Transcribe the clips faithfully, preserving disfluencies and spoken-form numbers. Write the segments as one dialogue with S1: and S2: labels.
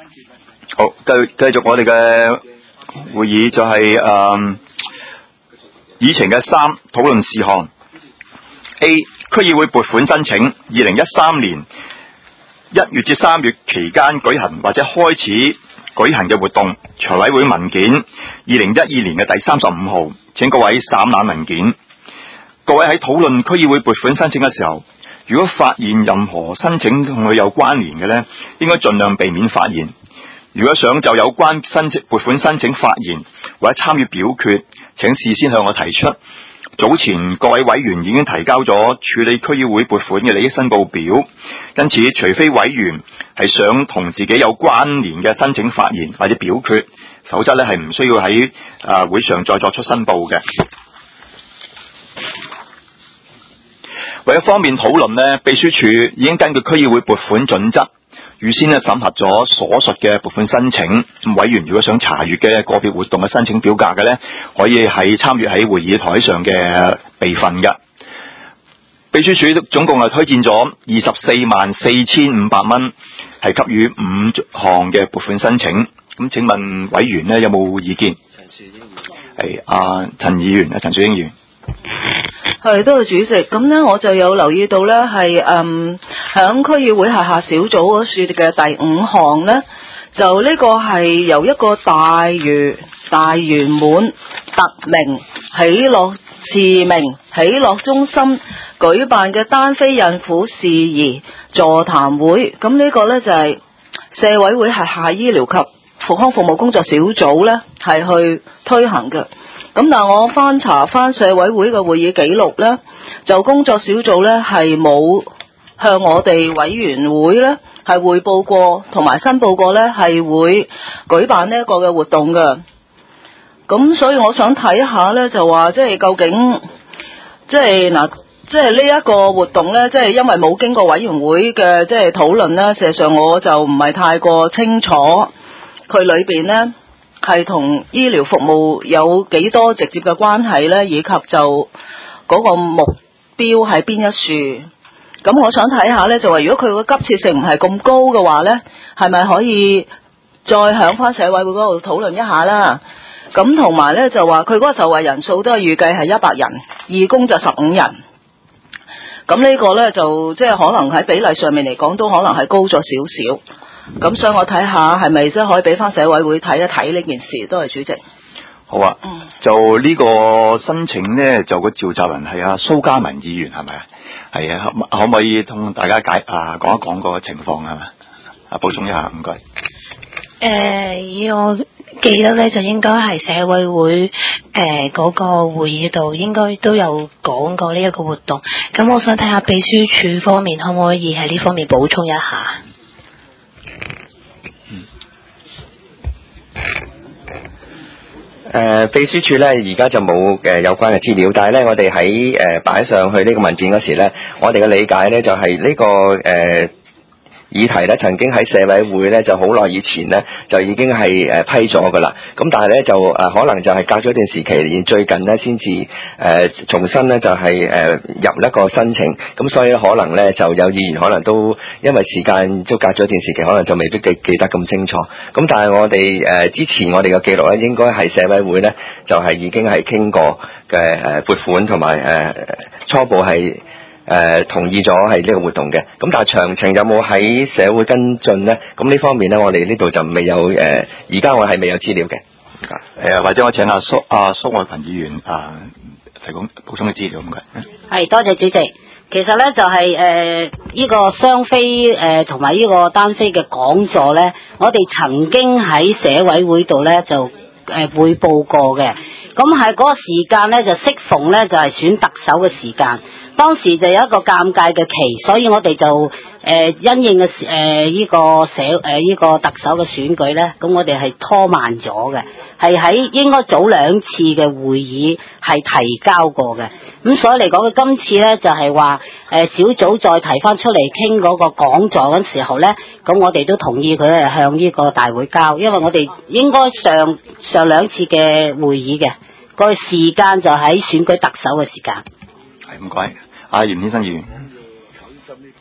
S1: 好，繼繼續我哋嘅會議就係、是、誒、嗯、議程嘅三討論事項。A. 區議會撥款申請，二零一三年一月至三月期間舉行或者開始舉行嘅活動，財委會文件二零一二年嘅第三十五號，請各位散覽文件。各位喺討論區議會撥款申請嘅時候，如果發現任何申請同佢有關聯嘅呢，應該盡量避免發言。如果想就有關申請撥款申請發言或者參與表決，請事先向我提出。早前各位委員已經提交咗處理區議會撥款嘅利益申報表，因此除非委員係想同自己有關聯嘅申請發言或者表決，否則咧係唔需要喺啊會上再作出申報嘅。為咗方便討論呢，秘書處已經根據區議會撥款準則預先咧審核咗所述嘅撥款申請。咁委員如果想查閱嘅個別活動嘅申請表格嘅呢，可以喺參與喺會議台上嘅備份嘅。秘書處總共係推薦咗二十四萬四千五百蚊，係給予五項嘅撥款申請。咁請問委員呢有冇意見？陳樹英係阿陳議員啊，陳樹英議員。
S2: 係，多謝主席。咁呢，我就有留意到呢係嗯響區議會轄下小組嗰處嘅第五項呢，就呢個係由一個大嶼大圓滿特名喜樂慈明喜樂中心舉辦嘅單非孕婦事宜座談會。咁呢個呢，就係、是、社委會轄下醫療及復康服務工作小組呢係去推行嘅。咁但係我翻查翻社委會嘅會議記錄呢，就工作小組呢係冇向我哋委員會呢係匯報過同埋申報過呢係會舉辦呢一個嘅活動嘅。咁所以我想睇下呢，就話即係究竟即係嗱，即係呢一個活動呢，即係因為冇經過委員會嘅即係討論呢，事實上我就唔係太過清楚佢裏邊呢係同醫療服務有幾多直接嘅關係呢，以及就嗰個目標係邊一處。咁我想睇下呢，就話如果佢個急切性唔係咁高嘅話呢，係咪可以再響翻社委會嗰度討論一下啦？咁同埋呢，就話佢嗰個受惠人數都係預計係一百人，義工就十五人。咁呢個呢，就即係可能喺比例上面嚟講都可能係高咗少少。咁所以我睇下係咪即係可以俾翻社委會睇一睇呢件事。多謝主席。
S1: 好啊，嗯、就呢個申請呢，就個召集人係阿蘇嘉文議員係咪啊？係啊，可唔可以同大家解啊講一講個情況係咪？啊，補充一下，唔該。
S3: 誒，我記得咧就應該係社委會誒嗰、呃那個會議度應該都有講過呢一個活動。咁我想睇下秘書處方面可唔可以喺呢方面補充一下？
S4: 誒、呃，秘書處咧而家就冇誒、呃、有關嘅資料，但係咧我哋喺誒擺上去呢個文件嗰時咧，我哋嘅理解咧就係、是、呢、這個誒。呃議題咧曾經喺社委會咧就好耐以前咧就已經係誒批咗噶啦，咁但係咧就誒可能就係隔咗一段時期，而最近咧先至誒重新咧就係誒入一個申請，咁所以可能咧就有議員可能都因為時間都隔咗一段時期，可能就未必記記得咁清楚。咁但係我哋誒之前我哋嘅記錄咧，應該係社委會咧就係已經係傾過嘅誒撥款同埋誒初步係。誒、呃、同意咗係呢個活動嘅，咁但係詳情有冇喺社會跟進呢？咁呢方面呢，我哋呢度就未有誒，而、呃、家我係未有資料嘅。誒、
S1: 呃、或者我請阿蘇阿蘇愛群議員啊提供補充嘅資料咁嘅。
S5: 係，多謝主席。其實呢，就係誒呢個雙非誒同埋呢個單非嘅講座呢，我哋曾經喺社委會度呢就誒匯報過嘅。咁係嗰個時間呢，就適逢呢，就係、是、選特首嘅時間。當時就有一個尷尬嘅期，所以我哋就誒、呃、因應嘅誒呢個社誒呢、呃這個特首嘅選舉咧，咁我哋係拖慢咗嘅，係喺應該早兩次嘅會議係提交過嘅。咁所以嚟講，今次咧就係話誒小組再提翻出嚟傾嗰個講座嗰時候咧，咁我哋都同意佢係向呢個大會交，因為我哋應該上上兩次嘅會議嘅、嗰個時間就喺選舉特首嘅時間。
S1: 係唔該。阿袁先生議員，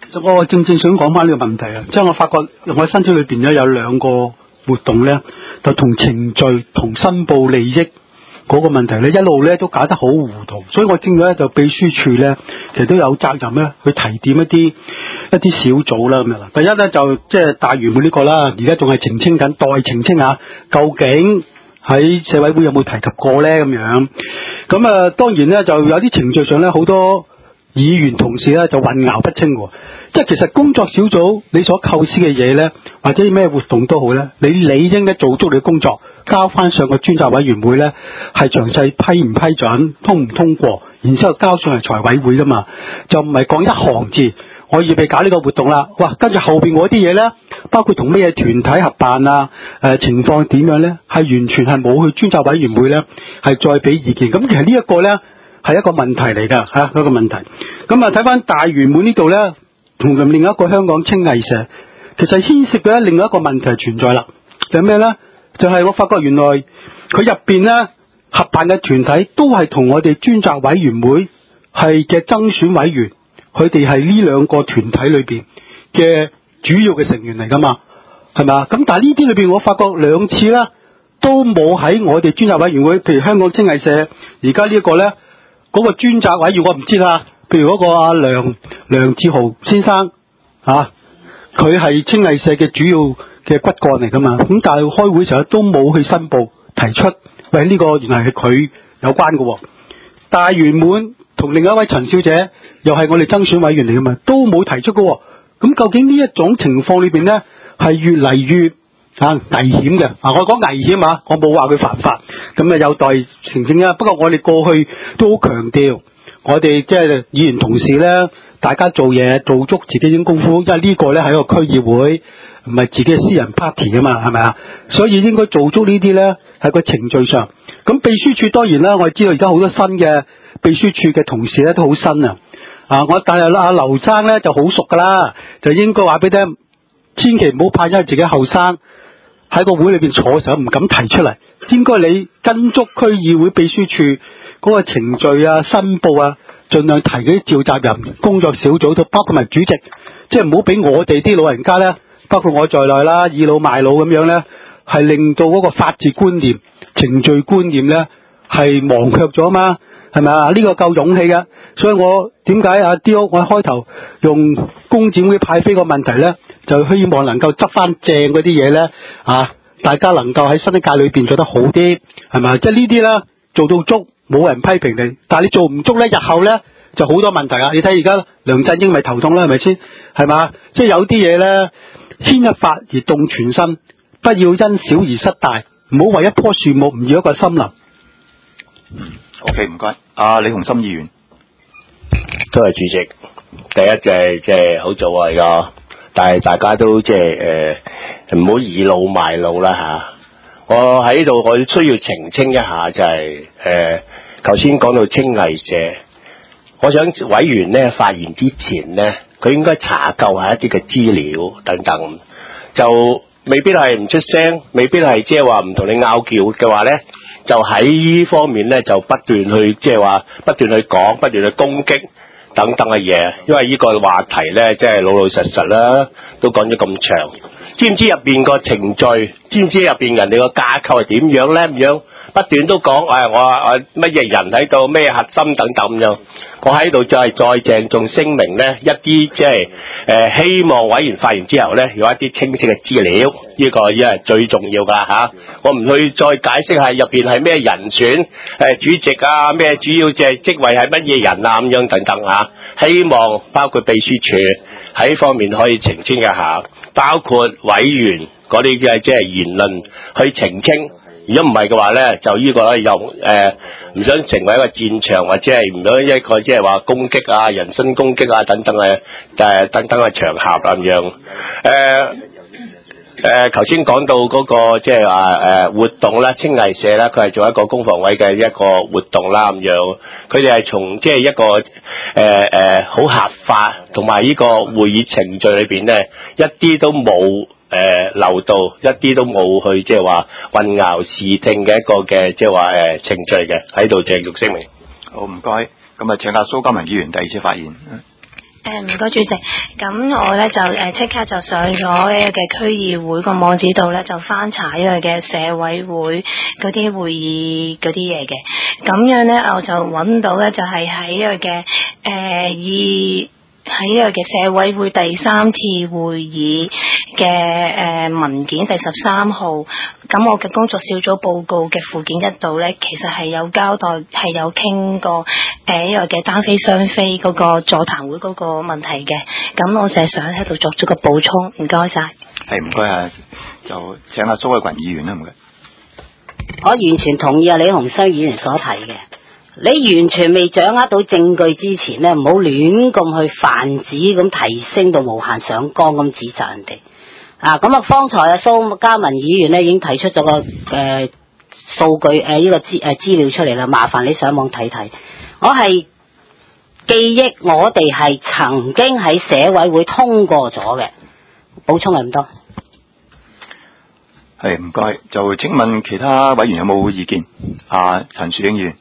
S6: 我正正想講翻呢個問題啊，即係我發覺我申請裏邊咧有兩個活動咧，就同程序同申報利益嗰個問題咧，一路咧都搞得好糊塗，所以我正咧就秘書處咧，其實都有責任咧去提點一啲一啲小組啦咁樣啦。第一咧就即係大圓滿呢個啦，而家仲係澄清緊，待澄清下究竟喺社委會有冇提及過咧咁樣。咁啊，當然咧就有啲程序上咧好多議員同事咧就混淆不清喎，即係其實工作小組你所構思嘅嘢咧，或者咩活動都好咧，你理應咧做足你嘅工作，交翻上個專責委員會咧，係詳細批唔批准，通唔通過，然之後交上嚟財委會噶嘛，就唔係講一行字，我預備搞呢個活動啦，哇，跟住後邊嗰啲嘢咧，包括同咩團體合辦啊，誒、呃、情況點樣咧，係完全係冇去專責委員會咧，係再俾意見，咁其實呢一個咧。係一個問題嚟㗎嚇，一個問題。咁啊，睇翻大圓滿呢度咧，同另一個香港青藝社，其實牽涉嘅另外一個問題存在啦。就係咩咧？就係、是、我發覺原來佢入邊咧合辦嘅團體都係同我哋專責委員會係嘅增選委員，佢哋係呢兩個團體裏邊嘅主要嘅成員嚟㗎嘛，係咪啊？咁但係呢啲裏邊，我發覺兩次啦，都冇喺我哋專責委員會，譬如香港青藝社而家呢一個咧。嗰個專責委員我唔知啦，譬如嗰個阿梁梁志豪先生啊，佢係青藝社嘅主要嘅骨幹嚟噶嘛，咁但係開會時候都冇去申報提出，喂呢、這個原來係佢有關嘅、哦。大圓滿同另一位陳小姐又係我哋增選委員嚟噶嘛，都冇提出嘅、哦。咁究竟呢一種情況裏邊咧，係越嚟越啊危險嘅。啊，我講危險啊，我冇話佢犯法，咁啊有待澄清啊。不過我哋過去都好強調，我哋即係議員同事咧，大家做嘢做足自己啲功夫，因為呢個咧係一個區議會，唔係自己嘅私人 party 啊嘛，係咪啊？所以應該做足呢啲咧係個程序上。咁秘書處當然啦，我哋知道而家好多新嘅秘書處嘅同事咧都好新啊。啊，我但係阿劉生咧就好熟噶啦，就應該話俾你聽，千祈唔好怕，因為自己後生。喺個會裏邊坐嘅時候唔敢提出嚟，應該你跟足區議會秘書處嗰個程序啊、申報啊，盡量提嗰啲召集人、工作小組都包括埋主席，即係唔好俾我哋啲老人家咧，包括我在內啦，倚老賣老咁樣咧，係令到嗰個法治觀念、程序觀念咧係忘卻咗嘛，係咪啊？呢、這個夠勇氣嘅，所以我點解阿 D O 我開頭用工展會派飛個問題咧？就希望能夠執翻正嗰啲嘢咧，啊，大家能夠喺新一屆裏邊做得好啲，係咪？即係呢啲咧做到足，冇人批評你。但係你做唔足咧，日後咧就好多問題啊！你睇而家梁振英咪頭痛啦，係咪先？係嘛？即係有啲嘢咧，牽一髮而動全身，不要因小而失大，唔好為一棵樹木唔要一個森林。
S1: 嗯 ，OK， 唔該。阿李鴻心議員，
S7: 多謝主席。第一就係即係好早啊，而家。但係大家都即係誒唔好倚老賣老啦嚇！我喺度我需要澄清一下，就係誒頭先講到青藝社，我想委員咧發言之前咧，佢應該查究下一啲嘅資料等等，就未必係唔出聲，未必係即係話唔同你拗撬嘅話咧，就喺呢方面咧就不斷去即係話不斷去講，不斷去攻擊。等等嘅嘢，因為呢個話題咧，即係老老實實啦，都講咗咁長。知唔知入邊個程序？知唔知入邊人哋個架構係點樣咧？咁樣不斷都講，誒、哎，我我乜嘢人喺度，咩核心等等咁樣。我喺度就係再鄭重聲明咧，一啲即係誒希望委員發言之後咧，有一啲清晰嘅資料，呢、這個已經係最重要噶吓、啊。我唔去再解釋下入邊係咩人選，誒、呃、主席啊，咩主要嘅職位係乜嘢人啊咁樣等等吓、啊。希望包括秘書處喺方面可以澄清一下，包括委員嗰啲嘅即係言論去澄清。如果唔係嘅話咧，就呢個咧又誒唔想成為一個戰場，或者係唔想一個即係話攻擊啊、人身攻擊啊等等嘅誒等等嘅場合咁樣。誒誒頭先講到嗰個即係話誒活動啦，青藝社咧，佢係做一個工房委嘅一個活動啦咁樣。佢哋係從即係一個誒誒好合法同埋呢個會議程序裏邊咧，一啲都冇。誒、呃，漏到一啲都冇去，即係話混淆視聽嘅一個嘅，即係話誒程序嘅，喺度鄭重聲明。
S1: 好，唔該。咁啊，請阿蘇嘉文議員第二次發言。
S3: 誒唔該主席，咁我咧就誒即刻就上咗呢個嘅區議會個網址度咧，就翻查呢個嘅社委會嗰啲會議嗰啲嘢嘅，咁樣咧我就揾到咧就係喺呢個嘅誒二。喺呢個嘅社委會第三次會議嘅誒、呃、文件第十三號，咁我嘅工作小組報告嘅附件一度咧，其實係有交代，係有傾過誒呢個嘅單非雙非嗰個座談會嗰個問題嘅，咁我就係想喺度作咗個補充，唔該晒。
S1: 係唔該啊，就請阿蘇偉群議員啦，唔該。
S5: 我完全同意啊李鴻生議員所提嘅。你完全未掌握到證據之前咧，唔好亂咁去泛指咁提升到無限上綱咁指責人哋。啊，咁啊，方才啊蘇嘉文議員咧已經提出咗個誒數據誒呢、呃這個資誒資料出嚟啦，麻煩你上網睇睇。我係記憶我哋係曾經喺社委會通過咗嘅，補充係咁多。
S1: 係唔該，就請問其他委員有冇意見？啊，陳樹英議員。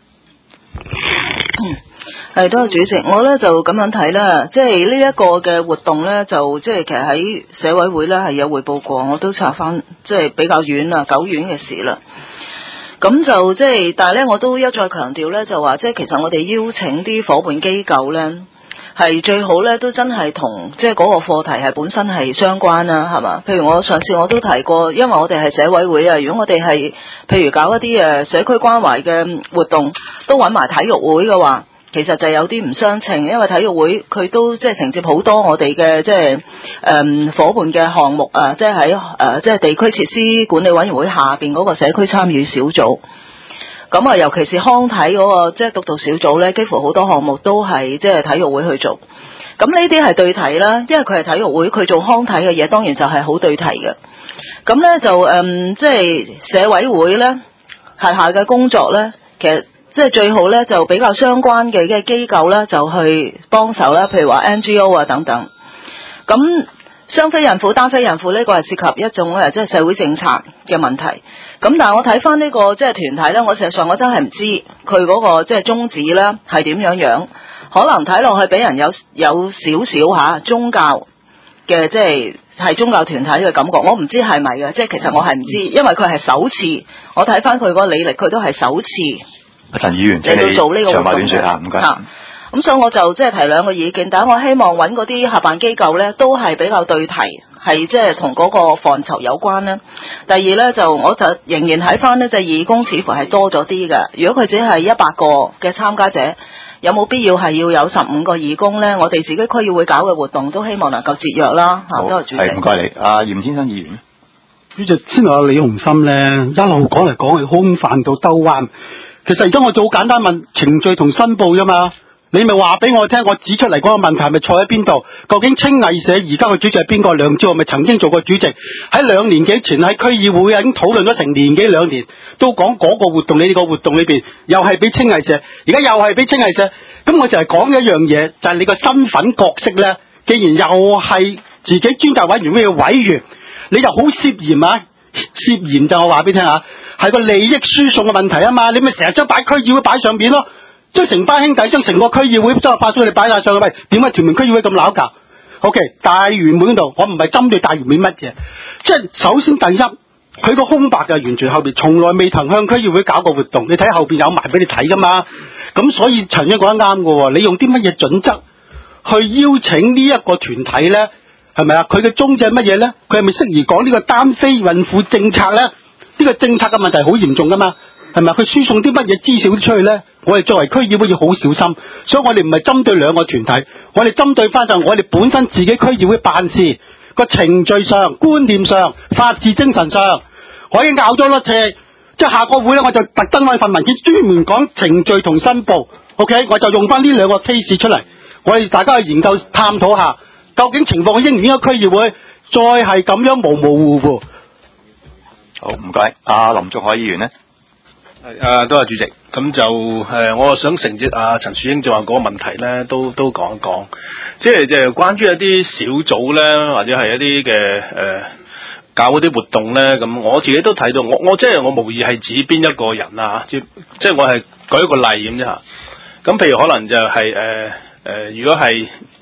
S2: 係，多謝主席。我咧就咁樣睇啦，即係呢一個嘅活動咧，就即係其實喺社委會咧係有匯報過，我都查翻，即係比較遠啦，久遠嘅事啦。咁就即係，但係咧我都一再強調咧，就話即係其實我哋邀請啲伙伴機構咧，係最好咧都真係同即係嗰個課題係本身係相關啦，係嘛？譬如我上次我都提過，因為我哋係社委會啊，如果我哋係譬如搞一啲誒社區關懷嘅活動，都揾埋體育會嘅話，其實就有啲唔相稱，因為體育會佢都即係承接好多我哋嘅即係誒夥伴嘅項目啊，即係喺誒即係地區設施管理委員會下邊嗰個社區參與小組。咁啊，尤其是康體嗰、那個即係督導小組咧，幾乎好多項目都係即係體育會去做。咁呢啲係對題啦，因為佢係體育會，佢做康體嘅嘢，當然就係好對題嘅。咁咧就誒，即係社委會咧轄下嘅工作咧，其實即係最好咧就比較相關嘅嘅機構咧就去幫手啦，譬如話 N G O 啊等等。咁雙非孕婦、單非孕婦呢個係涉及一種誒即係社會政策嘅問題。咁但係我睇翻呢個即係團體咧，我事實上我真係唔知佢嗰個即係宗旨咧係點樣樣，可能睇落去俾人有有少少吓宗教嘅即係係宗教團體嘅感覺，我唔知係咪嘅，即係其實我係唔知，因為佢係首次，我睇翻佢嗰個履歷，佢都係首次。
S1: 阿陳議員，請你長話短說啊，唔該。
S2: 咁所以我就即係提兩個意見，但係我希望揾嗰啲合辦機構咧，都係比較對題，係即係同嗰個範疇有關啦。第二咧就我就仍然睇翻呢，就義工似乎係多咗啲嘅。如果佢只係一百個嘅參加者，有冇必要係要有十五個義工咧？我哋自己區議會搞嘅活動都希望能夠節約啦。嚇，多謝主席。
S1: 係唔該你，阿嚴先生議員。
S6: 主席，先話李鴻心咧，一路講嚟講去空泛到兜彎。其實而家我就好簡單問程序同申報啫嘛。你咪話俾我聽，我指出嚟嗰個問題係咪錯喺邊度？究竟青藝社而家個主席係邊個？梁志豪咪曾經做過主席？喺兩年幾前喺區議會已經討論咗成年幾兩年，都講嗰個活動，你哋個活動裏邊又係俾青藝社，而家又係俾青藝社。咁我就係講一樣嘢，就係、是、你個身份角色咧，既然又係自己專責委員會嘅委員，你就好涉嫌啊！涉嫌就我話俾你聽下，係個利益輸送嘅問題啊嘛！你咪成日將擺區議會擺上邊咯。將成班兄弟將成個區議會將個發出嚟擺晒上去，喂，點解屯門區議會咁鬧交 ？OK， 大圓滿度，我唔係針對大圓滿乜嘢，即係首先第一，佢個空白嘅完全後邊，從來未曾向區議會搞過活動，你睇後邊有埋俾你睇噶嘛？咁所以陳英講得啱嘅，你用啲乜嘢準則去邀請呢一個團體咧？係咪啊？佢嘅宗旨係乜嘢咧？佢係咪適宜講呢個單非孕婦政策咧？呢、呢個政策嘅問題好嚴重噶嘛？係咪？佢輸送啲乜嘢資料出去咧？我哋作為區議會要好小心，所以我哋唔係針對兩個團體，我哋針對翻就我哋本身自己區議會辦事個程序上、觀念上、法治精神上，我已經拗咗多次，即係下個會咧，我就特登揾份文件專門講程序同申報 ，OK， 我就用翻呢兩個 case 出嚟，我哋大家去研究探討下，究竟情況應唔應該區議會再係咁樣模模糊糊？
S1: 好，唔該，阿林仲海議員呢？
S7: 係啊，多謝主席。咁就誒、呃，我想承接阿陳樹英就話嗰個問題咧，都都講一講。即係即係關於一啲小組咧，或者係一啲嘅誒搞嗰啲活動咧，咁我自己都睇到。我我即係我無意係指邊一個人啊，即即係我係舉一個例咁啫嚇。咁譬如可能就係誒誒，如果係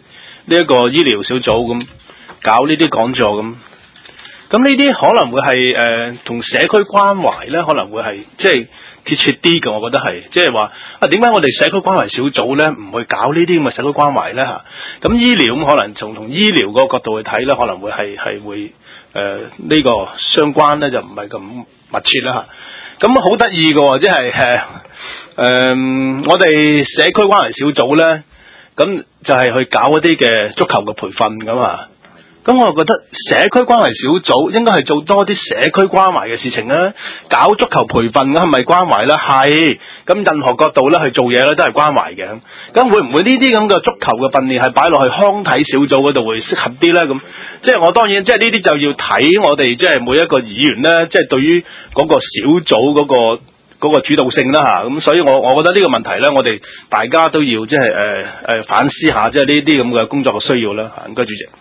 S8: 呢一個醫療小組咁搞呢啲講座咁。咁呢啲可能會係誒同社區關懷咧，可能會係即係貼切啲嘅，我覺得係即係話啊點解我哋社區關懷小組咧唔去搞呢啲咁嘅社區關懷咧嚇？咁醫療咁可能從同醫療個角度去睇咧，可能會係係會誒呢、呃這個相關咧就唔係咁密切啦嚇。咁好得意嘅喎，即係誒誒我哋社區關懷小組咧，咁就係去搞一啲嘅足球嘅培訓咁啊。咁我覺得社區關懷小組應該係做多啲社區關懷嘅事情啦，搞足球培訓咁係咪關懷咧？係，咁任何角度咧去做嘢咧都係關懷嘅。咁會唔會呢啲咁嘅足球嘅訓練係擺落去康體小組嗰度會適合啲咧？咁即係我當然即係呢啲就要睇我哋即係每一個議員咧，即係對於嗰個小組嗰個嗰個主導性啦嚇。咁所以我我覺得呢個問題咧，我哋大家都要即係誒誒反思下，即係呢啲咁嘅工作嘅需要啦嚇。唔該主席。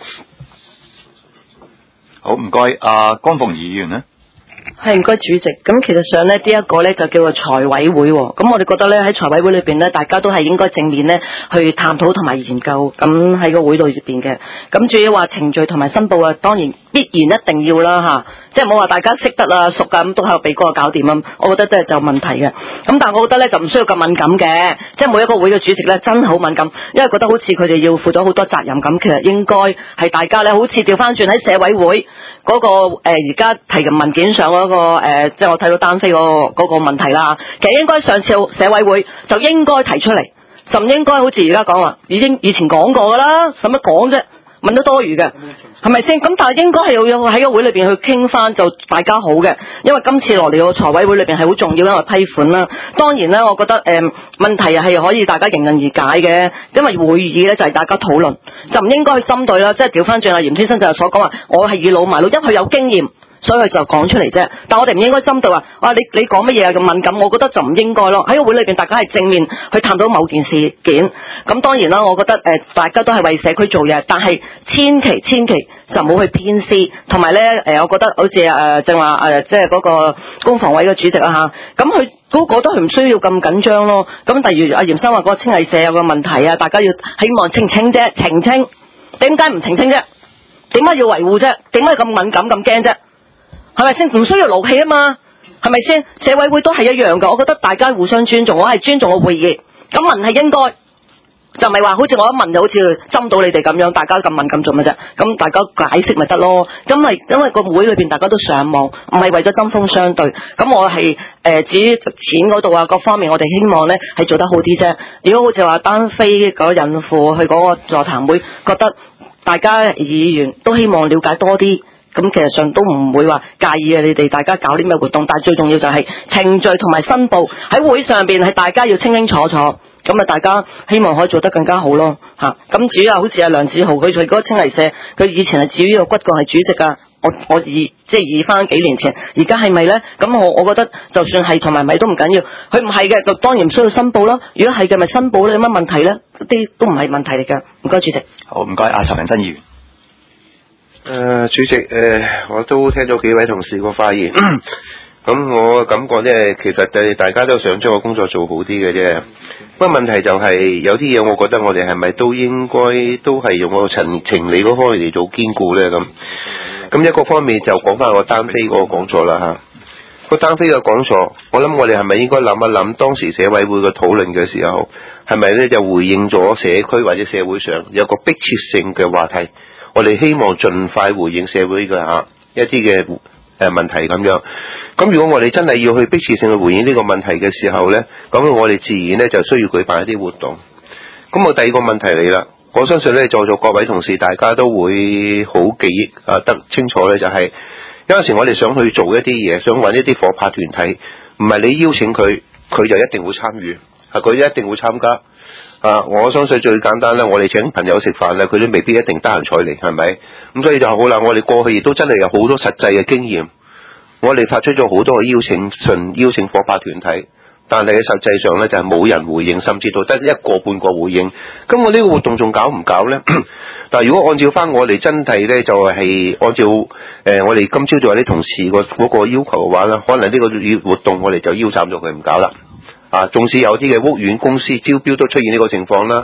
S1: 好，唔該，阿江鳳儀議員咧。
S9: 係唔該主席，咁其實上咧呢一個咧就叫做財委會，咁我哋覺得咧喺財委會裏邊咧，大家都係應該正面咧去探討同埋研究，咁喺個會度入邊嘅，咁至於話程序同埋申報啊，當然必然一定要啦吓，即係冇話大家識得啊熟噶咁都喺度俾嗰個搞掂啊，我覺得真係就問題嘅，咁但係我覺得咧就唔需要咁敏感嘅，即係每一個會嘅主席咧真係好敏感，因為覺得好似佢哋要負咗好多責任咁，其實應該係大家咧好似調翻轉喺社委會。嗰、那個誒而家提嘅文件上嗰、那個誒、呃，即係我睇到單飛嗰、那個嗰、那個問題啦。其實應該上次社委會就應該提出嚟，就唔應該好似而家講話已經以前講過噶啦，使乜講啫？問得多餘嘅，係咪先？咁但係應該係要有喺個會裏邊去傾翻，就大家好嘅。因為今次落嚟個財委會裏邊係好重要，因為批款啦。當然咧，我覺得誒、呃、問題係可以大家迎刃而解嘅，因為會議咧就係、是、大家討論，就唔應該去針對啦。即係調翻轉阿嚴先生就係所講話，我係倚老賣老，因為佢有經驗。所以佢就講出嚟啫，但我哋唔應該針對話，哇你你講乜嘢咁敏感，我覺得就唔應該咯。喺個會裏邊，大家係正面去探討某件事件。咁當然啦，我覺得誒、呃、大家都係為社區做嘢，但係千祈千祈就唔好去偏私。同埋咧誒，我覺得好似誒正話誒，即係嗰個工房委嘅主席啊嚇，咁佢都覺得佢唔需要咁緊張咯。咁例如阿嚴生話嗰個清藝社有個問題啊，大家要希望澄清啫，澄清點解唔澄清啫？點解要維護啫？點解咁敏感咁驚啫？係咪先？唔需要勞氣啊嘛，係咪先？社委會都係一樣噶，我覺得大家互相尊重，我係尊重個會議，咁問係應該，就唔係話好似我一問就好似針到你哋咁樣，大家咁敏感做乜啫？咁大家解釋咪得咯？咁係因為個會裏邊大家都上網，唔係為咗針鋒相對。咁我係誒、呃、至於錢嗰度啊，各方面我哋希望咧係做得好啲啫。如果好似話單飛嗰孕婦去嗰個座談會，覺得大家議員都希望了解多啲。咁其實上都唔會話介意嘅，你哋大家搞啲咩活動，但係最重要就係程序同埋申報喺會上邊係大家要清清楚楚，咁啊大家希望可以做得更加好咯嚇。咁至於啊，好似阿梁志豪佢佢嗰個清藝社，佢以前係至於個骨幹係主席㗎，我我以即係以翻幾年前，而家係咪咧？咁我我覺得就算係同埋咪都唔緊要，佢唔係嘅就當然唔需要申報咯。如果係嘅咪申報咧，有乜問題咧？啲都唔係問題嚟㗎。唔該主席。
S1: 好，唔該阿陳恒鑌議員。
S10: 誒、呃，主席，誒、呃，我都聽咗幾位同事個發言，咁我感覺咧，其實就大家都想將個工作做好啲嘅啫。不過問題就係、是、有啲嘢，我覺得我哋係咪都應該都係用個情情理嗰方面嚟做兼顧咧？咁，咁一個方面就講翻個單飛嗰個講座啦嚇。個單飛嘅講座，我諗我哋係咪應該諗一諗當時社委會嘅討論嘅時候，係咪咧就回應咗社區或者社會上有個迫切性嘅話題？我哋希望盡快回應社會嘅嚇一啲嘅誒問題咁樣。咁如果我哋真係要去迫切性去回應呢個問題嘅時候呢，咁我哋自然呢就需要舉辦一啲活動。咁我第二個問題嚟啦，我相信呢在座各位同事大家都會好記憶啊得清楚呢，就係有陣時我哋想去做一啲嘢，想揾一啲夥拍團體，唔係你邀請佢，佢就一定會參與，係佢一定會參加。啊！我相信最簡單咧，我哋請朋友食飯咧，佢都未必一定得閒睬嚟，係咪？咁所以就好啦。我哋過去亦都真係有好多實際嘅經驗，我哋發出咗好多嘅邀請信，邀請夥拍團體，但係實際上咧就係、是、冇人回應，甚至到得一個半個回應。咁我呢個活動仲搞唔搞咧？但係如果按照翻我哋真係咧，就係、是、按照誒、呃、我哋今朝早有啲同事個嗰個要求嘅話咧，可能呢個活動我哋就腰斬咗佢唔搞啦。啊，縱使有啲嘅屋苑公司招標都出現呢個情況啦，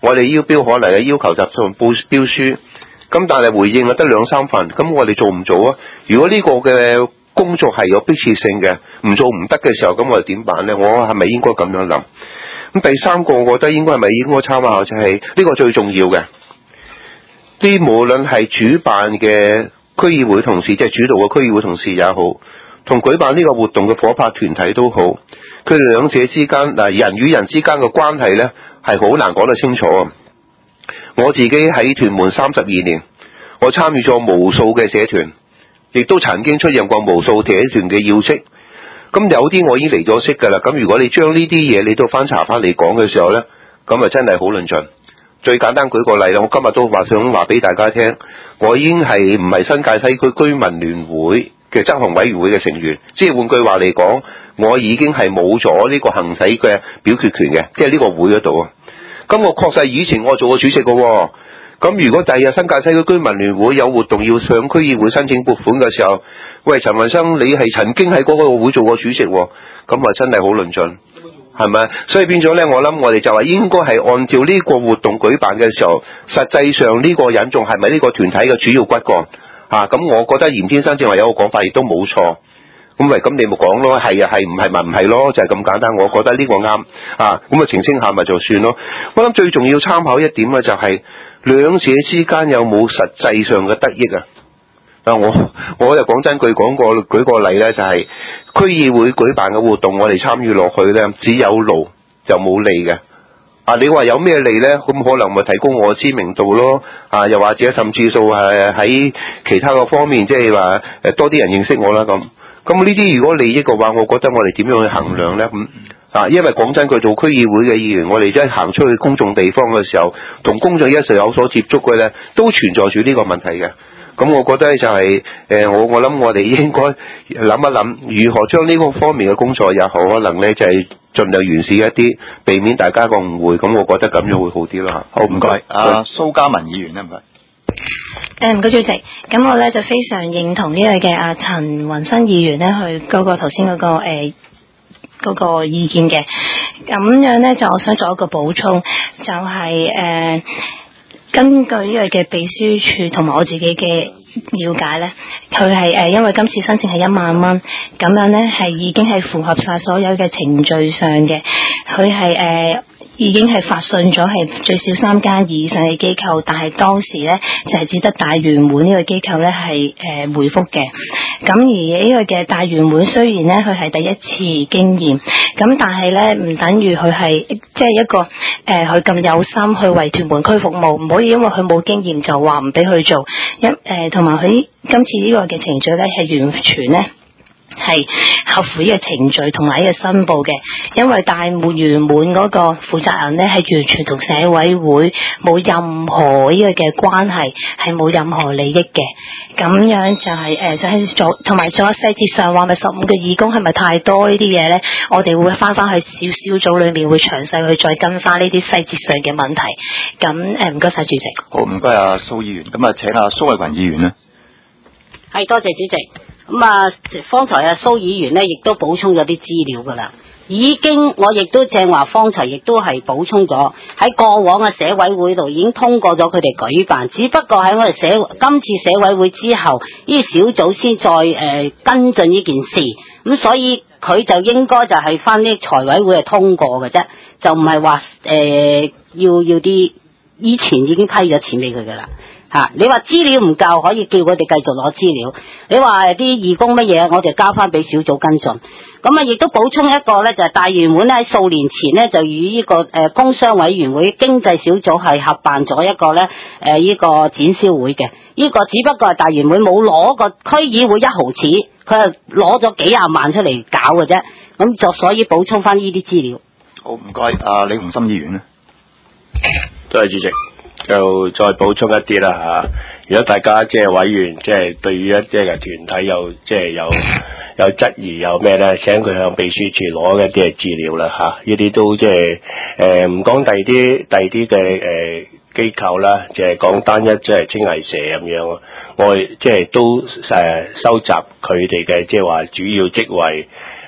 S10: 我哋要標可能係要求集上報標書，咁但係回應啊得兩三份，咁我哋做唔做啊？如果呢個嘅工作係有迫切性嘅，唔做唔得嘅時候，咁我哋點辦呢？我係咪應該咁樣諗？咁第三個，我覺得應該係咪應該參考就係呢個最重要嘅，啲無論係主辦嘅區議會同事，即係主導嘅區議會同事也好，同舉辦呢個活動嘅夥拍團體都好，佢哋兩者之間嗱人與人之間嘅關係呢，係好難講得清楚啊！我自己喺屯門三十二年，我參與咗無數嘅社團，亦都曾經出任過無數社團嘅要職。咁有啲我已經離咗職㗎啦。咁如果你將呢啲嘢你都翻查翻嚟講嘅時候呢，咁啊真係好論盡。最簡單舉個例啦，我今日都話想話俾大家聽，我已經係唔係新界西區居民聯會嘅執行委員會嘅成員，即係換句話嚟講，我已經係冇咗呢個行使嘅表決權嘅，即係呢個會嗰度啊。咁我確實以前我做過主席嘅喎。咁如果第日新界西區居民聯會有活動要上區議會申請撥款嘅時候，喂，陳雲生，你係曾經喺嗰個會做過主席喎，咁啊真係好論盡，係咪？所以變咗呢，我諗我哋就話應該係按照呢個活動舉辦嘅時候，實際上呢個人仲係咪呢個團體嘅主要骨幹啊？咁我覺得嚴天生正話有個講法亦都冇錯。咁咪咁你咪講咯，係啊係，唔係咪唔係咯，就係、是、咁簡單。我覺得呢個啱啊，咁啊澄清下咪就算咯。我諗最重要參考一點啊，就係兩者之間有冇實際上嘅得益啊？啊，我我就講真句講過，舉個例咧，就係、是、區議會舉辦嘅活動，我哋參與落去咧，只有勞就冇利嘅。啊，你話有咩利咧？咁可能咪提高我嘅知名度咯。啊，又或者甚至數係喺其他個方面，即係話誒多啲人認識我啦咁。咁呢啲如果利益嘅話，我覺得我哋點樣去衡量呢？咁啊，因為講真句，做區議會嘅議員，我哋真係行出去公眾地方嘅時候，同公眾一齊有所接觸嘅呢，都存在住呢個問題嘅。咁我覺得就係、是、誒、呃，我我諗我哋應該諗一諗，如何將呢個方面嘅工作也好，可能呢就係、是、盡量完善一啲，避免大家個誤會。咁我覺得咁樣會好啲啦。
S1: 好，唔該，阿蘇嘉文議員咧，唔該。
S3: 誒唔該主席，咁我咧就非常認同呢位嘅阿陳雲生議員咧，去嗰個頭先嗰個誒嗰、呃嗰個意見嘅，咁樣咧就我想做一個補充，就係、是、誒、呃、根據呢位嘅秘書處同埋我自己嘅了解咧，佢係誒因為今次申請係一萬蚊，咁樣咧係已經係符合晒所有嘅程序上嘅，佢係誒。已經係發信咗係最少三間以上嘅機構，但係當時咧就係只得大圓滿呢個機構咧係誒回覆嘅。咁而呢個嘅大圓滿雖然咧佢係第一次經驗，咁但係咧唔等於佢係即係一個誒佢咁有心去為屯門區服務，唔可以因為佢冇經驗就話唔俾佢做。一誒同埋佢今次呢個嘅程序咧係完全咧係合乎呢個程序同埋呢個申報嘅，因為大圓滿嗰個負責人呢係完全同社委會冇任何呢個嘅關係，係冇任何利益嘅。咁樣就係、是、誒，就喺做同埋仲有細節上話咪十五個義工係咪太多呢啲嘢呢？我哋會翻翻去小小組裏面會詳細去再跟翻呢啲細節上嘅問題。咁誒唔該晒主席。
S1: 好，唔該阿蘇議員，咁啊請阿蘇偉群議員呢。
S5: 係多謝主席。咁啊，方才啊蘇議員呢亦都補充咗啲資料噶啦，已經我亦都正話方才亦都係補充咗喺過往嘅社委會度已經通過咗佢哋舉辦，只不過喺我哋社今次社委會之後，呢小組先再誒、呃、跟進呢件事，咁所以佢就應該就係翻啲財委會係通過嘅啫，就唔係話誒要要啲以前已經批咗錢俾佢噶啦。啊、你話資料唔夠，可以叫佢哋繼續攞資料。你話啲義工乜嘢，我哋交翻俾小組跟進。咁啊，亦都補充一個咧，就係、是、大圓滿咧喺數年前咧就與呢、這個誒、呃、工商委員會經濟小組係合辦咗一個咧誒呢個展銷會嘅。呢、這個只不過係大圓滿冇攞個區議會一毫子，佢係攞咗幾廿萬出嚟搞嘅啫。咁就所以補充翻呢啲資料。
S1: 好，唔該，阿李鴻心議員咧。
S7: 多謝主席。就再補充一啲啦嚇，如果大家即係委員即係對於一啲嘅團體有即係有有質疑有咩咧，請佢向秘書處攞一啲嘅資料啦嚇，呢啲都即係誒唔講第二啲第二啲嘅誒機構啦，就係講單一即係清藝社咁樣，我即係都誒收集佢哋嘅即係話主要職位。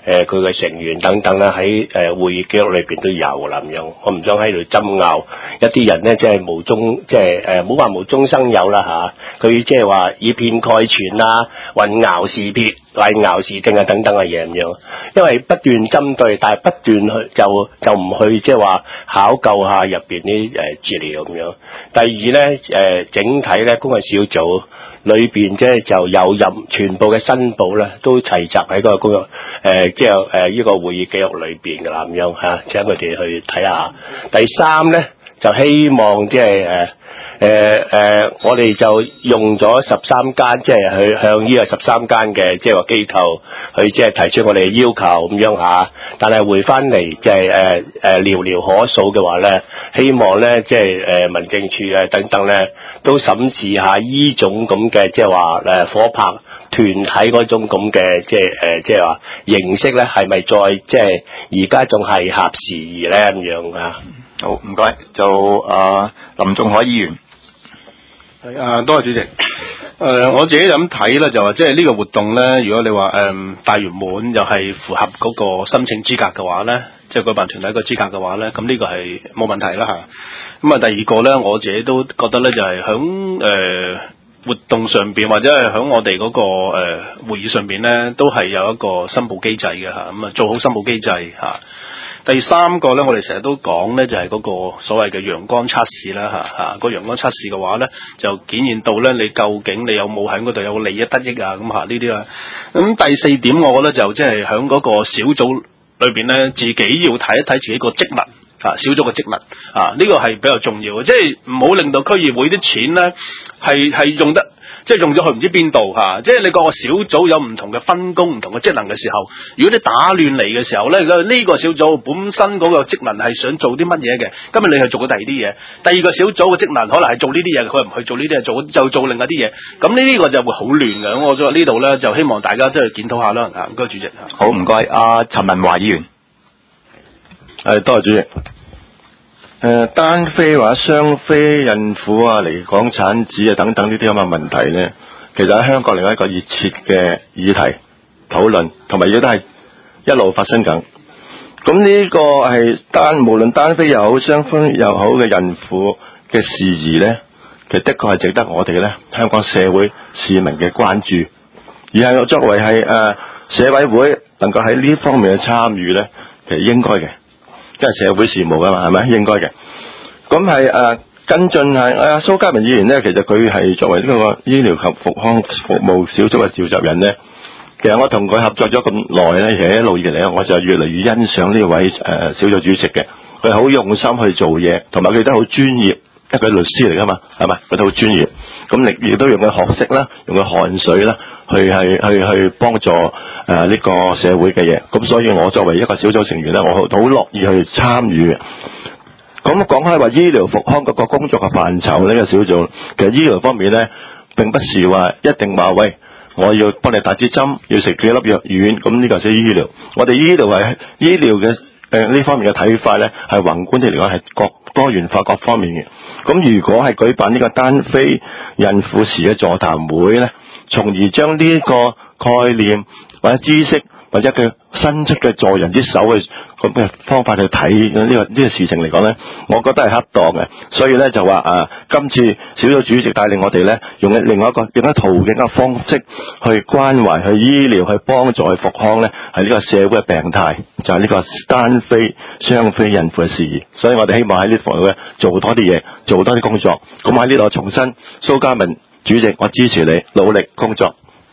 S7: 誒佢嘅成員等等咧喺誒會議記錄裏邊都有啦咁樣，我唔想喺度爭拗一啲人咧，即係無中即係誒唔好話無中生有啦嚇，佢即係話以偏概全啊、混淆是別、混淆是聽啊等等嘅嘢咁樣，因為不斷針對，但係不斷去就就唔去即係話考究下入邊啲誒資料咁樣。第二咧誒、呃、整體咧公衛小組裏邊即係就有任全部嘅申報咧都齊集喺個公誒即係誒呢個會議記錄裏邊㗎啦咁樣嚇，請佢哋去睇下。第三咧就希望即係誒誒誒，我哋就用咗十三間即係去向呢個十三間嘅即係話機構去即係提出我哋嘅要求咁樣嚇，但係回翻嚟即係誒誒寥寥可數嘅話咧，希望咧即係誒民政處誒等等咧都審視下呢種咁嘅即係話誒夥拍團體嗰種咁嘅即係誒即係話形式咧，係咪再即係而家仲係合時宜咧咁樣啊？
S1: 好，唔該，就啊、呃、林仲海議員。
S8: 係啊，多謝主席。誒、呃，我自己咁睇咧，就話即係呢個活動咧，如果你話誒、呃、大圓滿又係符合嗰個申請資格嘅話咧，即係舉辦團體個資格嘅話咧，咁呢個係冇問題啦嚇。咁啊，第二個咧，我自己都覺得咧，就係響誒活動上邊或者係響我哋嗰、那個誒、呃、會議上邊咧，都係有一個申報機制嘅嚇。咁啊，做好申報機制嚇。啊第三個咧，我哋成日都講咧，就係、是、嗰個所謂嘅陽光測試啦嚇嚇。個陽光測試嘅話咧，就檢驗到咧，你究竟你有冇喺嗰度有利益得益啊咁嚇呢啲啊。咁第四點，我覺得就即係喺嗰個小組裏邊咧，自己要睇一睇自己個職能啊，小組嘅職能啊，呢、這個係比較重要嘅，即係唔好令到區議會啲錢咧係係用得。即係用咗去唔知邊度嚇，即係你個小組有唔同嘅分工、唔同嘅職能嘅時候，如果你打亂嚟嘅時候咧，呢、這個小組本身嗰個職能係想做啲乜嘢嘅，今日你係做咗第二啲嘢，第二個小組嘅職能可能係做呢啲嘢，佢唔去做呢啲嘢，做就做另外啲嘢，咁呢呢個就會好亂嘅。咁我所以呢度咧就希望大家即係檢討下啦。啊，唔該主席。
S1: 好，唔該，阿陳文華議員。
S11: 係，多謝主席。誒、呃、單非或者雙非孕婦啊、離港產子啊等等呢啲咁嘅問題咧，其實喺香港另一個熱切嘅議題討論，同埋亦都係一路發生緊。咁呢個係單無論單非又好、雙非又好嘅孕婦嘅事宜咧，其實的確係值得我哋咧香港社會市民嘅關注，而係我作為係誒、呃、社委會能夠喺呢方面嘅參與咧，其實應該嘅。即係社會事務噶嘛，係咪應該嘅？咁係誒跟進係誒蘇嘉文議員咧，其實佢係作為呢個醫療及復康服務小組嘅召集人咧，其實我同佢合作咗咁耐咧，其實一路以嚟咧，我就越嚟越欣賞呢位誒、呃、小組主席嘅，佢好用心去做嘢，同埋佢都好專業。因為佢律師嚟噶嘛，係咪？佢都好專業，咁亦亦都用佢學識啦，用佢汗水啦，去係去去幫助誒呢、呃這個社會嘅嘢。咁所以我作為一個小組成員咧，我好樂意去參與嘅。咁講開話醫療復康嗰個工作嘅範疇呢、這個小組，其實醫療方面咧，並不是話一定話喂，我要幫你打支針，要食幾粒藥丸，咁呢個係醫療。我哋醫療係醫療嘅誒呢方面嘅睇法咧，係宏觀啲嚟講係各多元化各方面嘅。咁如果係舉辦呢個單非孕婦時嘅座談會咧，從而將呢個概念或者知識或者佢伸出嘅助人之手嘅咁嘅方法去睇呢、這個呢、這個事情嚟講咧，我覺得係恰當嘅。所以咧就話啊，今次小組主席帶領我哋咧，用另外一個用一個途徑嘅方式去關懷、去醫療、去幫助、去復康咧，係呢個社會嘅病態，就係、是、呢個單非、雙非孕婦嘅事宜。所以我哋希望喺呢方面咧做多啲嘢，做多啲工作。咁喺呢度重申，蘇嘉文主席，我支持你努力工作。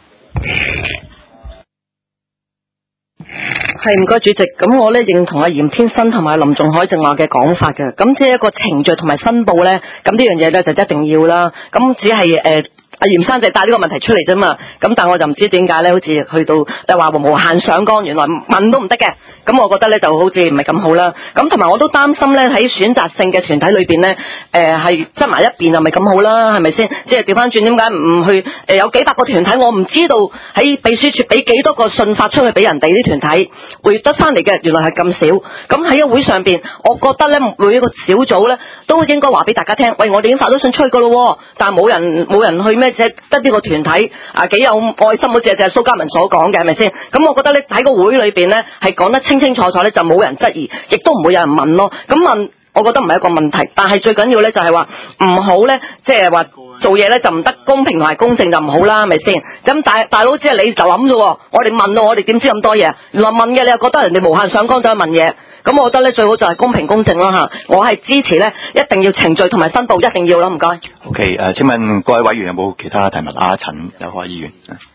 S9: 係，唔該主席，咁我咧認同阿嚴天新同埋林仲海正話嘅講法嘅，咁即係一個程序同埋申報咧，咁呢樣嘢咧就一定要啦，咁只係誒。呃阿嚴生就帶呢個問題出嚟啫嘛，咁但係我就唔知點解咧，好似去到就話無限上綱，原來問都唔得嘅，咁我覺得咧就好似唔係咁好啦。咁同埋我都擔心咧喺選擇性嘅團體裏邊咧，誒係執埋一邊又咪咁好啦，係咪先？即係調翻轉，點解唔去誒、呃、有幾百個團體，我唔知道喺秘書處俾幾多個信發出去俾人哋啲團體會得翻嚟嘅，原來係咁少。咁喺個會上邊，我覺得咧每一個小組咧都應該話俾大家聽，喂，我哋已經發咗信出去噶咯，但係冇人冇人去咩？ 只得呢個團體啊幾有愛心，好似就係蘇嘉文所講嘅，係咪先？咁我覺得咧喺個會裏邊咧係講得清清楚楚咧，就冇人質疑，亦都唔會有人問咯。咁問，我覺得唔係一個問題，但係最緊要咧就係話唔好咧，即係話做嘢咧就唔得公平同埋公正就唔好啦，係咪先？咁大大佬只係你就諗啫喎，我哋問到我哋點知咁多嘢？原來問嘅你又覺得人哋無限上綱走去問嘢。咁我覺得咧最好就係公平公正啦嚇，我係支持咧，一定要程序同埋申報一定要啦，唔該。
S1: OK， 誒、呃，請問各位委員有冇其他提問？阿陳有開議員。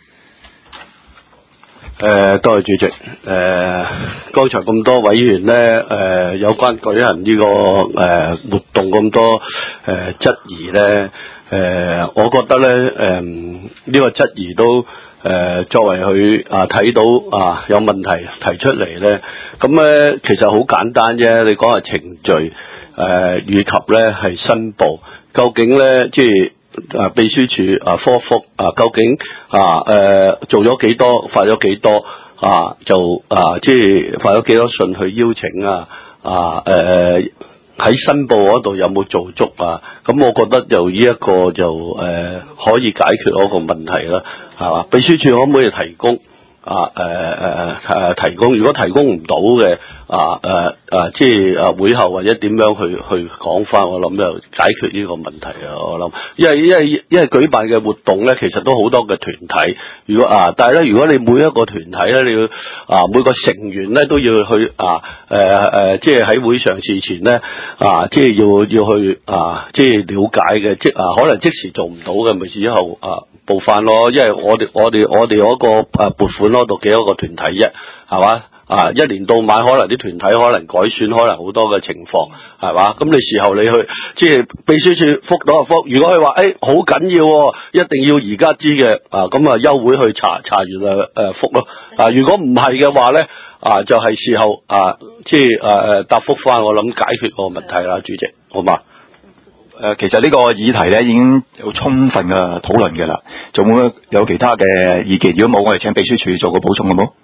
S12: 誒、呃，多謝主席。誒、呃，剛才咁多委員咧，誒、呃，有關舉行呢、這個誒、呃、活動咁多誒、呃、質疑咧，誒、呃，我覺得咧，誒、呃，呢、這個質疑都。誒、呃，作為佢啊睇到啊有問題提出嚟咧，咁咧其實好簡單啫。你講下程序，誒、呃，以及咧係申報，究竟咧即係啊秘書處啊科福啊，究竟啊誒、呃、做咗幾多，發咗幾多啊，就啊即係發咗幾多信去邀請啊啊誒。呃喺申報嗰度有冇做足啊？咁我覺得就呢一個就誒、呃、可以解決嗰個問題啦，係嘛？秘書處可唔可以提供啊？誒誒誒提供，如果提供唔到嘅啊誒啊，即係啊會後或者點樣去去講翻，我諗就解決呢個問題啊！我諗，因為因為因為舉辦嘅活動咧，其實都好多嘅團體，如果啊，但係咧，如果你每一個團體咧，你要啊每個成員咧都要去啊誒誒、呃，即係喺會上事前咧啊，即係要要去啊，即係了解嘅，即啊可能即時做唔到嘅，咪之後啊報翻咯，因為我哋我哋我哋嗰個誒撥款嗰度幾多個團體啫，係嘛？啊！一年到晚可能啲團體可能改選，可能好多嘅情況，係嘛？咁你時候你去即係秘書處覆到就覆，如果佢話誒好緊要喎，一定要而家知嘅啊，咁啊休會去查查完誒誒覆咯。啊，如果唔係嘅話咧啊，就係、是、事後啊，即係誒誒答覆翻，我諗解決個問題啦，主席，好嘛？
S1: 誒、呃，其實呢個議題咧已經有充分嘅討論嘅啦，仲有有其他嘅意見？如果冇，我哋請秘書處做個補充好冇？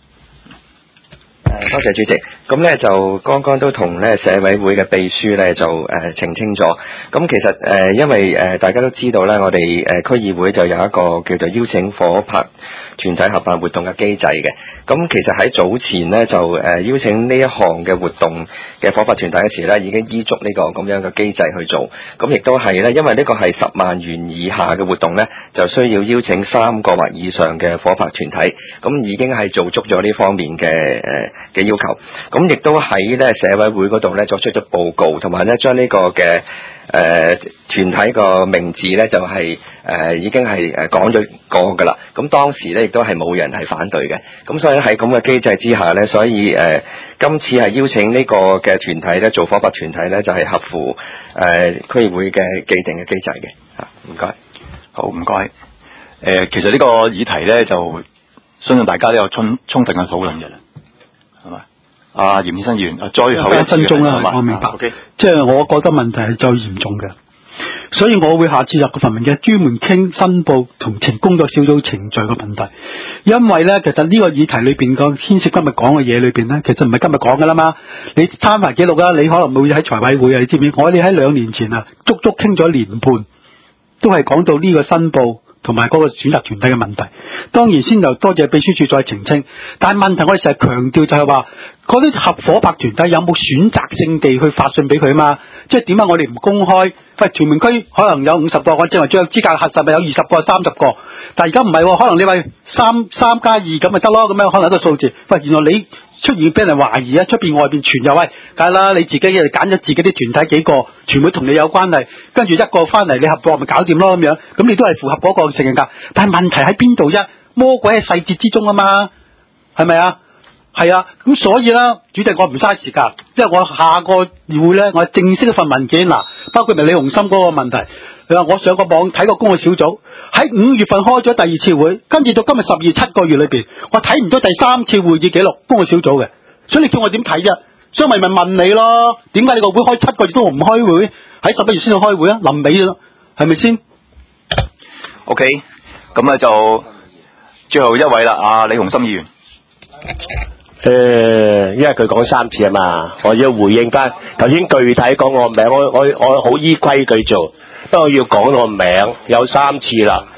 S4: 誒，多謝主席。咁咧就剛剛都同咧社委會嘅秘書咧就誒、呃、澄清咗。咁其實誒、呃，因為誒、呃、大家都知道咧，我哋誒、呃、區議會就有一個叫做邀請夥拍團體合辦活動嘅機制嘅。咁其實喺早前咧就誒、呃、邀請呢一項嘅活動嘅夥拍團體嘅時咧，已經依足呢個咁樣嘅機制去做。咁亦都係咧，因為呢個係十萬元以下嘅活動咧，就需要邀請三個或以上嘅夥拍團體。咁已經係做足咗呢方面嘅誒嘅要求。咁亦都喺咧社委會嗰度咧作出咗報告，同埋咧將呢個嘅誒團體個名字咧就係、是、誒、呃、已經係誒講咗過噶啦。咁當時咧亦都係冇人係反對嘅。咁所以喺咁嘅機制之下咧，所以誒、呃、今次係邀請呢個嘅團體咧做夥拍團體咧，就係、是、合乎誒、呃、區議會嘅既定嘅機制嘅。嚇，唔該。
S1: 好，唔該。誒、呃，其實呢個議題咧就相信大家都有充充分嘅討論嘅啦，係嘛？啊，嚴先生議員，啊，最後一
S6: 分鐘啦，我明白。
S1: Okay.
S6: 即係我覺得問題係最嚴重嘅，所以我會下次入個份文嘅專門傾申報同程工作小組程序嘅問題。因為咧，其實呢個議題裏邊個牽涉今日講嘅嘢裏邊咧，其實唔係今日講噶啦嘛。你參埋記錄啊，你可能會喺財委會啊，你知唔知？我哋喺兩年前啊，足足傾咗年半，都係講到呢個申報同埋嗰個選擇團體嘅問題。當然先就多謝秘書處再澄清，但係問題我哋成日強調就係話，嗰啲合夥拍團體有冇選擇性地去發信俾佢嘛？即係點解我哋唔公開？喂，屯門區可能有五十個，我正話最有資格核實咪有二十個、三十個，但係而家唔係，可能你話三三加二咁咪得咯，咁樣可能一個數字。喂，原來你出現俾人懷疑啊，出邊外邊傳又喂，梗係啦，你自己揀咗自己啲團體幾個，全部同你有關係，跟住一個翻嚟你合作咪搞掂咯咁樣，咁你都係符合嗰個承認㗎。但係問題喺邊度啫？魔鬼喺細節之中啊嘛，係咪啊？係啊，咁所以啦，主席我唔嘥時間，因為我下個會咧，我正式一份文件嗱，包括咪李鴻森嗰個問題，你話我上個網睇個公會小組喺五月份開咗第二次會，跟住到今日十二月七個月裏邊，我睇唔到第三次會議記錄公會小組嘅，所以你叫我點睇啫？所以咪咪問你咯，點解你個會開七個月都唔開會，喺十一月先去開會啊？臨尾咯，係咪先
S1: ？OK，咁咧就最後一位啦，阿李鴻森議員。
S7: 誒、呃，因為佢講三次啊嘛，我要回應翻頭先具體講我名，我我我好依規矩做，不過要講我名有三次啦。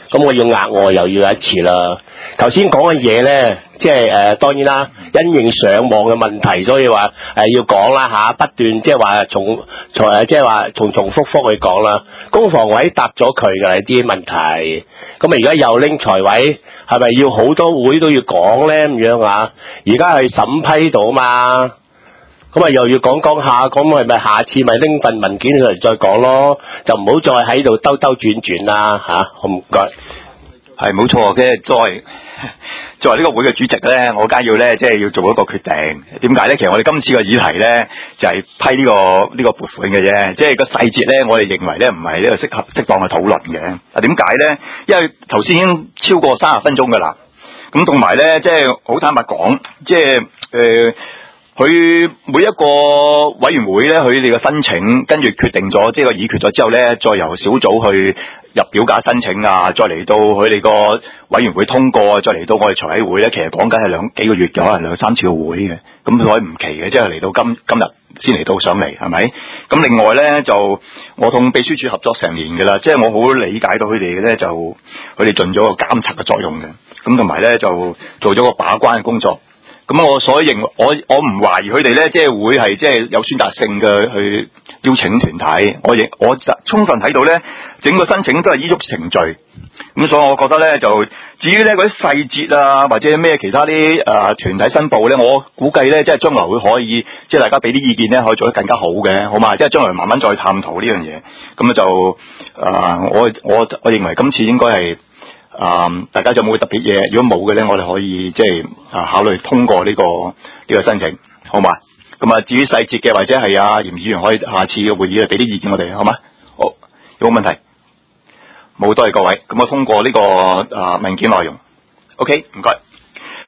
S7: 咁我要額外又要一次啦。頭先講嘅嘢咧，即係誒、呃、當然啦，因應上網嘅問題，所以話誒、呃、要講啦嚇，不斷即係話重重誒即係話重重複複去講啦。工房委答咗佢嘅啲問題，咁啊而家又拎財委，係咪要好多會都要講咧咁樣啊？而家係審批到嘛？咁啊又要講講下，咁係咪下次咪拎份文件嚟再講咯？就唔好再喺度兜兜轉轉啦嚇，好唔該。
S1: 係冇錯嘅，作為作為呢個會嘅主席咧，我梗係要咧，即係要做一個決定。點解咧？其實我哋今次嘅議題咧，就係、是、批呢、這個呢、這個撥款嘅啫。即係個細節咧，我哋認為咧唔係呢個適合適當嘅討論嘅。啊，點解咧？因為頭先已經超過三十分鐘噶啦。咁同埋咧，即係好坦白講，即係誒。佢每一個委員會咧，佢哋嘅申請跟住決定咗，即係個議決咗之後咧，再由小組去入表格申請啊，再嚟到佢哋個委員會通過，再嚟到我哋財委會咧，其實講緊係兩幾個月嘅，可能兩三次個會嘅，咁所以唔奇嘅，即係嚟到今今日先嚟到上嚟，係咪？咁另外咧就我同秘書處合作成年嘅啦，即係我好理解到佢哋嘅咧，就佢哋盡咗個監察嘅作用嘅，咁同埋咧就做咗個把關嘅工作。咁我所以認為，我我唔懷疑佢哋咧，即係會係即係有選擇性嘅去邀請團體。我亦我就充分睇到咧，整個申請都係依足程序。咁所以我覺得咧，就至於咧嗰啲細節啊，或者咩其他啲誒、呃、團體申報咧，我估計咧，即係將來會可以，即係大家俾啲意見咧，可以做得更加好嘅，好嘛？即係將來慢慢再探討呢樣嘢。咁就誒、呃，我我我認為今次應該係。啊、嗯！大家有冇特別嘢？如果冇嘅咧，我哋可以即係啊考慮通過呢、這個呢、這個申請，好嘛？咁啊，至於細節嘅或者係啊嚴議員可以下次嘅會議啊俾啲意見我哋，好嘛？好，有冇問題？冇，多謝各位。咁我通過呢、這個啊文件內容。OK，唔該。